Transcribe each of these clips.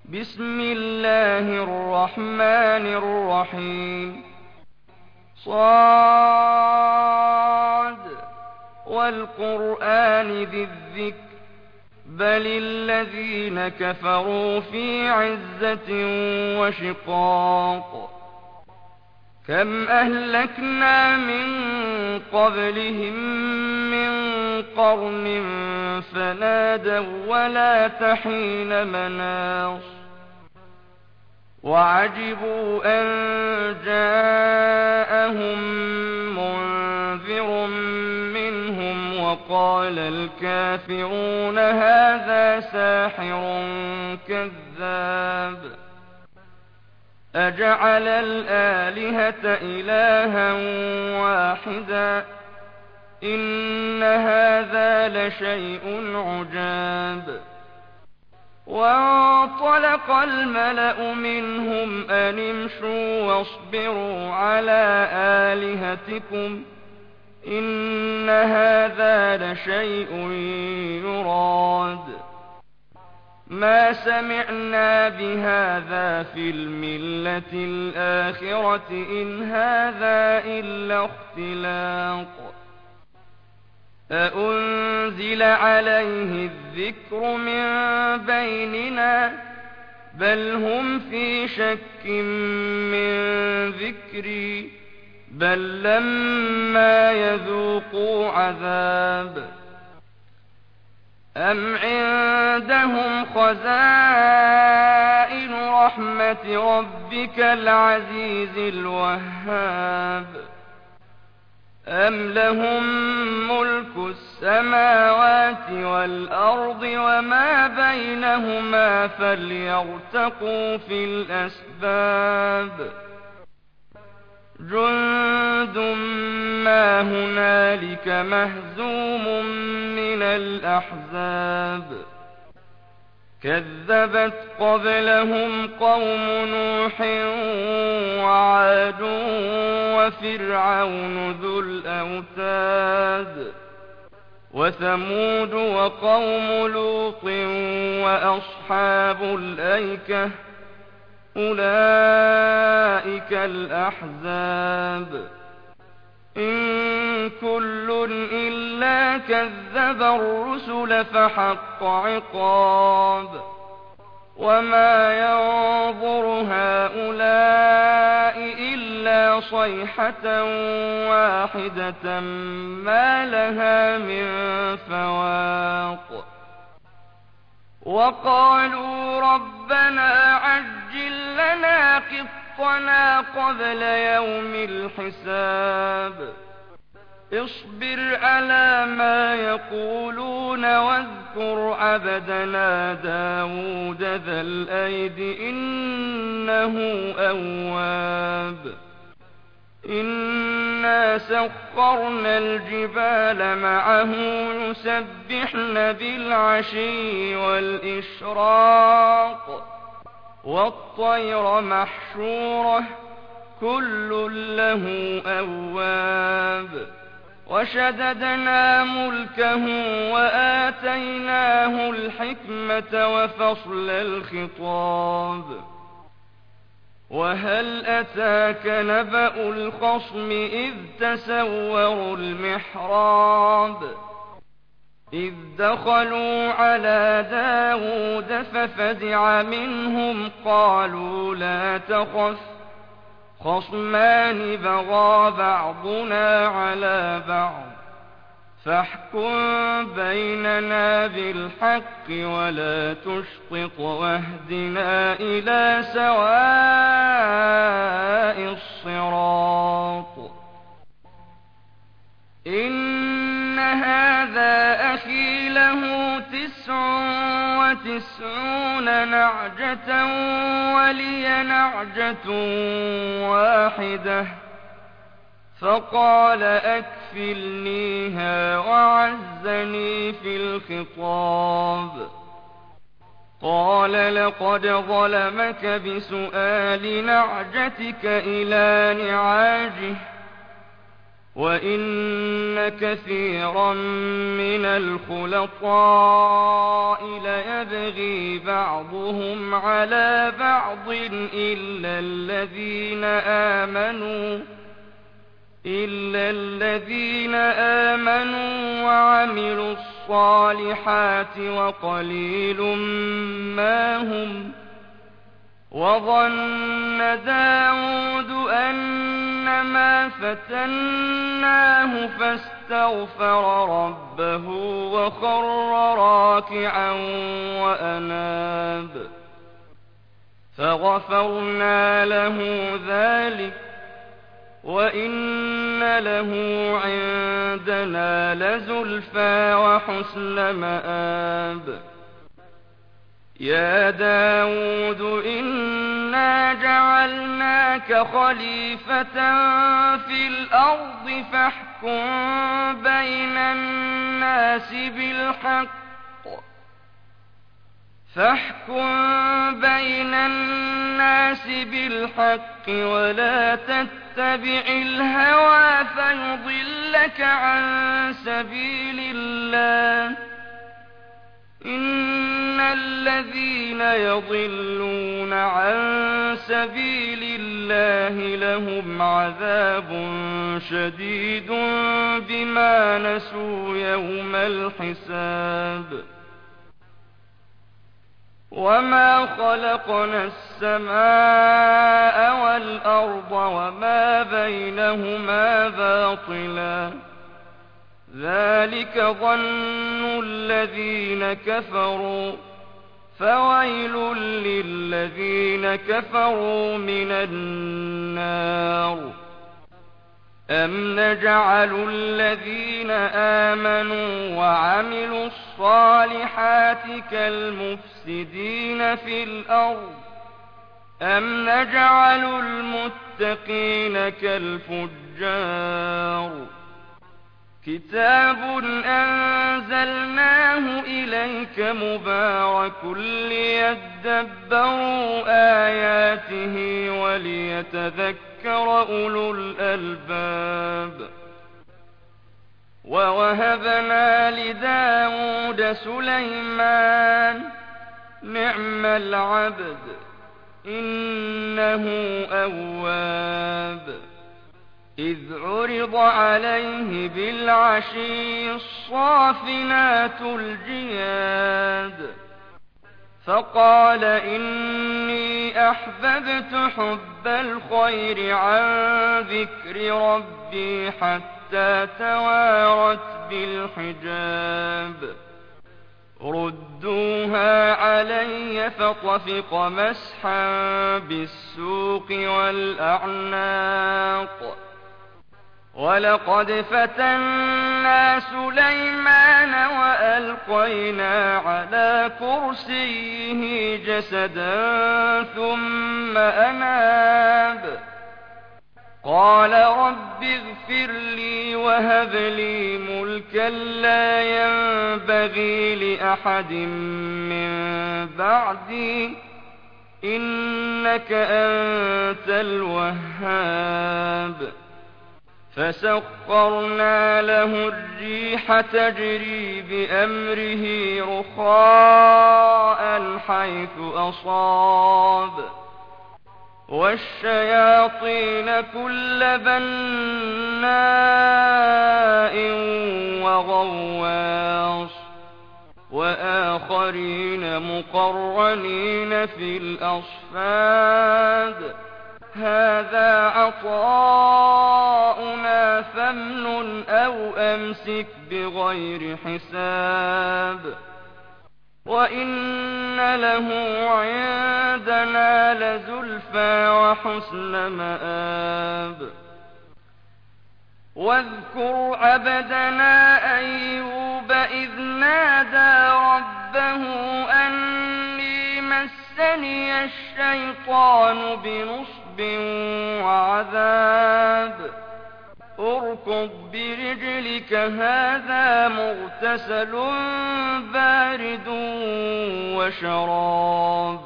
بسم الله الرحمن الرحيم صاد والقرآن ذي الذكر بل الذين كفروا في عزة وشقاق كم أهلكنا من قبلهم من قرن فنادوا ولا تحين مناص وعجبوا أن جاءهم منذر منهم وقال الكافرون هذا ساحر كذاب أجعل الآلهة إلها واحدا إن هذا لشيء عجاب وانطلق الملأ منهم أن امشوا واصبروا على آلهتكم إن هذا لشيء يراد ما سمعنا بهذا في الملة الآخرة إن هذا إلا اختلاق أأنزل عليه الذكر من بيننا بل هم في شك من ذكري بل لما يذوقوا عذاب أم عندهم خزائن رحمة ربك العزيز الوهاب أم لهم ملك السماوات والأرض وما بينهما فليرتقوا في الأسباب جند ما هنالك مهزوم من الأحزاب كذبت قبلهم قوم نوح وعاد وفرعون ذو الأوتاد وثمود وقوم لوط وأصحاب الأيكة أولئك الأحزاب إن كل إلا كذب الرسل فحق عقاب وما ينظر هؤلاء إلا صيحة واحدة ما لها من فواق وقالوا ربنا عجل لنا قطنا قبل يوم الحساب اصبر على ما يقولون واذكر عبدنا داود ذا الأيد إنه أواب إنا سخرنا الجبال معه يسبحن بالعشي والإشراق والطير محشورة كل له أواب وشددنا ملكه وآتيناه الحكمة وفصل الخطاب وهل أتاك نبأ الخصم إذ تسوروا المحراب إذ دخلوا على داود ففزع منهم قالوا لا تخف خصمان بغى بعضنا على بعض فاحكم بيننا بالحق ولا تشطط واهدنا إلى سواء الصراط إن هذا أخي له 99 نعجة ولي نعجة واحدة فقال أكفلنيها وعزني في الخطاب قال لقد ظلمك بسؤال نعجتك إلى نعاجه وَإِنَّ كَثِيرًا مِنَ الْخُلَطَاءِ لَيَبْغِي بَعْضُهُمْ عَلَى بَعْضٍ إِلَّا الَّذِينَ آمَنُوا وَعَمِلُوا الصَّالِحَاتِ وَقَلِيلٌ مَّا هُمْ ۗ وَظَنَّ دَاوُودُ أَنَّمَا فَتَنَّاهُ فَاسْتَغْفَرَ رَبَّهُ وَخَرَّ رَاكِعًا وَأَنَابَ فَغَفَرْنَا لَهُ ذَٰلِكَ وَإِنَّ لَهُ عِندَنَا لَزُلْفَىٰ وَحُسْنَ مَآبٍ يَا دَاوُودُ إِنَّا جَعَلْنَاكَ خَلِيفَةً فِي الْأَرْضِ فاحكم بين الناس بالحق ولا تتبع الهوى فيضلك عن سبيل الله إن الذين يضلون عن سبيل الله لهم عذاب شديد بما نسوا يوم الحساب وما خلقنا السماء والأرض وما بينهما باطلا ذلك ظن الذين كفروا فويل للذين كفروا من النار أم نجعل الذين آمنوا وعملوا الصالحات كالمفسدين في الأرض أم نجعل المتقين كالفجار كتاب أنزلناه إليك مبارك ليدبروا آياته وليتذكر أولو الألباب ووهبنا لداود سليمان نعم العبد إنه أواب إذ عرض عليه بالعشي الصافنات الجياد فقال إني أحببت حب الخير عن ذكر ربي حتى توارت بالحجاب ردوها علي فطفق مسحا بالسوق والأعناق ولقد فتنا سليمان وألقينا على كرسيه جسدا ثم أناب قال رب اغفر لي وهب لي ملكا لا ينبغي لأحد من بعدي إنك أنت الوهاب فسخرنا له الريح تجري بأمره رخاء حيث أصاب والشياطين كل بناء وغواص وآخرين مقرنين في الأصفاد هذا عطاؤنا فامنن أو أمسك بغير حساب وإن له عندنا لزلفى وحسن مآب واذكر عبدنا أيوب إذ نادى ربه أني مسني الشيطان بنصب وعذاب اركض برجلك هذا مغتسل بارد وشراب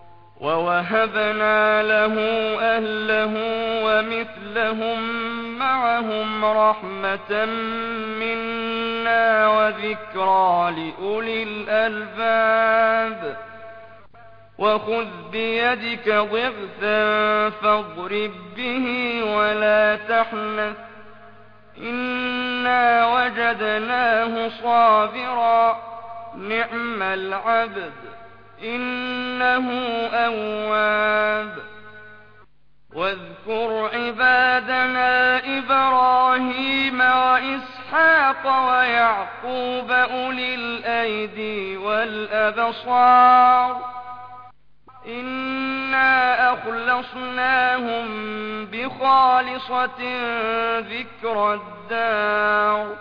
ووهبنا له أهله ومثلهم معهم رحمة منا وذكرى لأولي الألباب وخذ بيدك ضغثا فاضرب به ولا تحنث إنا وجدناه صابرا نعم العبد إنه أواب واذكر عبادنا إبراهيم وإسحاق ويعقوب أولي الأيدي والأبصار إنا أخلصناهم بخالصة ذكر الدار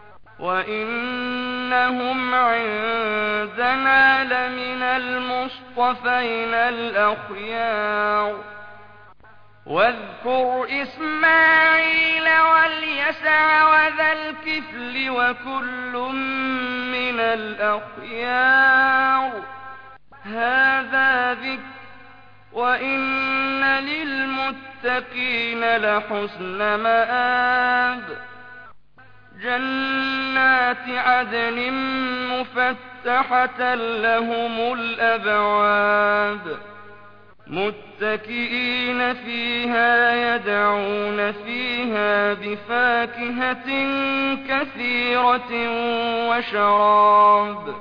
وإنهم عندنا لمن المصطفين الأخيار واذكر إسماعيل واليسع وذا الكفل وكل من الأخيار هذا ذكر وإن للمتقين لحسن مآب جنات عدن مفتحة لهم الأبواب متكئين فيها يدعون فيها بفاكهة كثيرة وشراب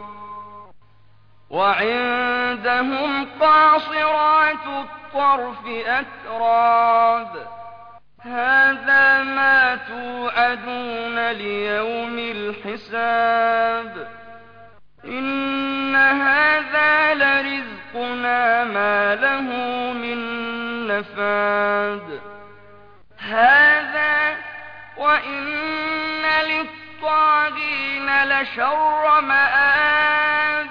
وعندهم قاصرات الطرف أتراب هذا ما توعدون ليوم الحساب إن هذا لرزقنا ما له من نفاد هذا وإن للطاغين لشر مآب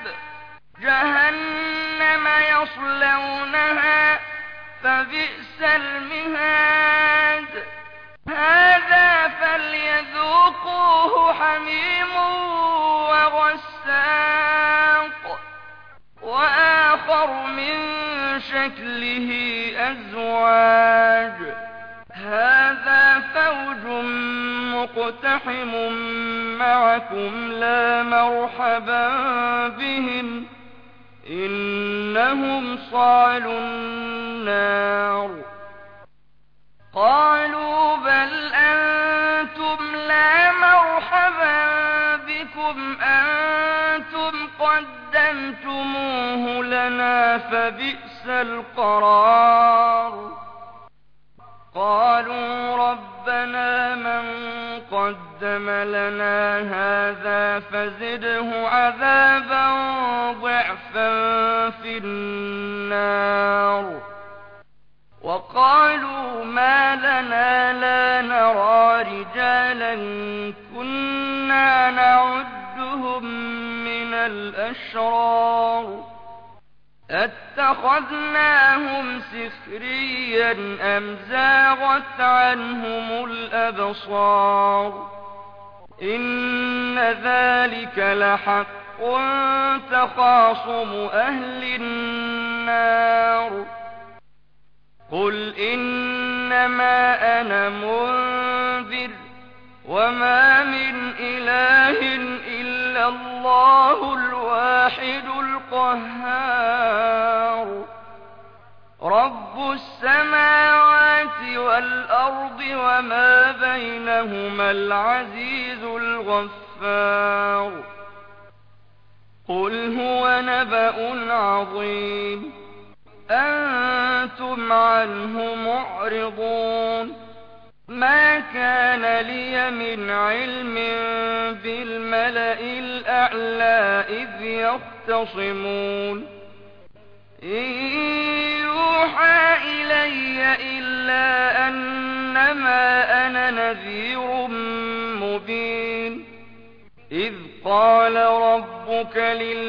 جهنم يصلونها فبئس المهاد هذا فليذوقوه حميم وغساق وآخر من شكله أزواج هذا فوج مقتحم معكم لا مرحبا بهم إنهم صالوا النار قالوا بل أنتم لا مرحبا بكم أنتم قدمتموه لنا فبئس القرار قالوا ربنا من قدم لنا هذا فزده عذابا ضعفا في النار وقالوا ما لنا لا نرى رجالا كنا نعدهم من الأشرار أتخذناهم سخريا أم زاغت عنهم الأبصار إن ذلك لحق تخاصم أهل النار قل إنما أنا منذر وما من إله إلا الله الواحد القهار رب السماوات والأرض وما بينهما العزيز الغفار قل هو نبأ عظيم أنتم عنه معرضون ما كان لي من علم بالملأ الأعلى إذ يختصمون إن يوحى إلي إلا أنما أنا نذير مبين إذ قال ربك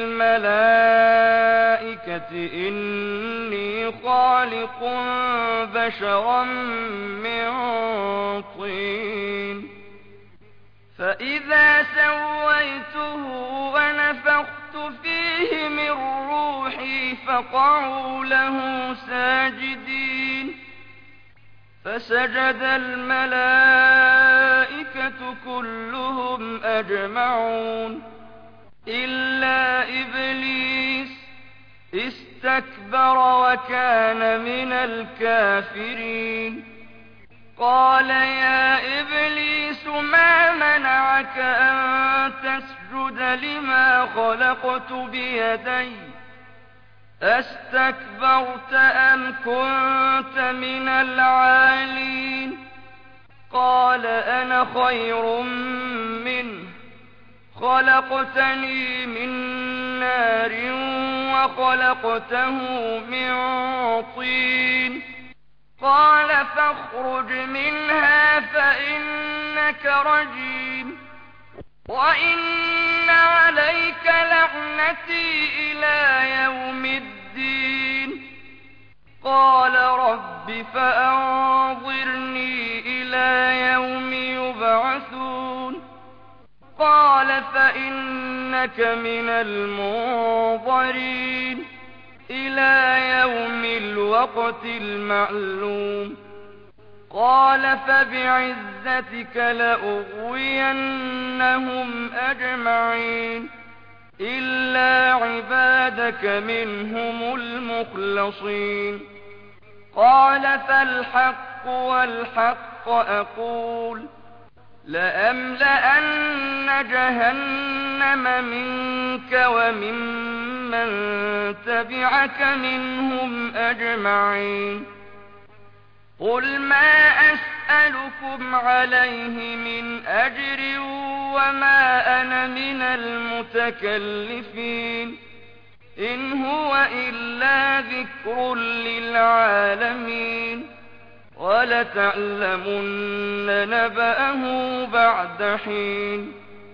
للملائكة إني خالق بشرا من طين فإذا سويته ونفخت فيه من روحي فقعوا له ساجدين فسجد الملائكة كلهم أجمعون إلا إبليس استكبر وكان من الكافرين. قال يا إبليس ما منعك أن تسجد لما خلقت بيدي أستكبرت أم كنت من العالين؟ قال أنا خير منه خلقتني من نار وخلقته من طين. قال فاخرج منها فإنك رجيم وإن عليك لعنتي إلى يوم الدين. قال رب فأنظرني إلى يوم يبعثون. قال فإنك من المنظرين إلى يوم الوقت المعلوم. قال فبعزتك لأغوينهم أجمعين إلا عبادك منهم المخلصين. قال فالحق والحق أقول لأملأن جهنم منك وممن تبعك منهم أجمعين. قل ما أسألكم عليه من أجر وما أنا من المتكلفين إن هو إلا ذكر للعالمين ولتعلمن نبأه بعد حين.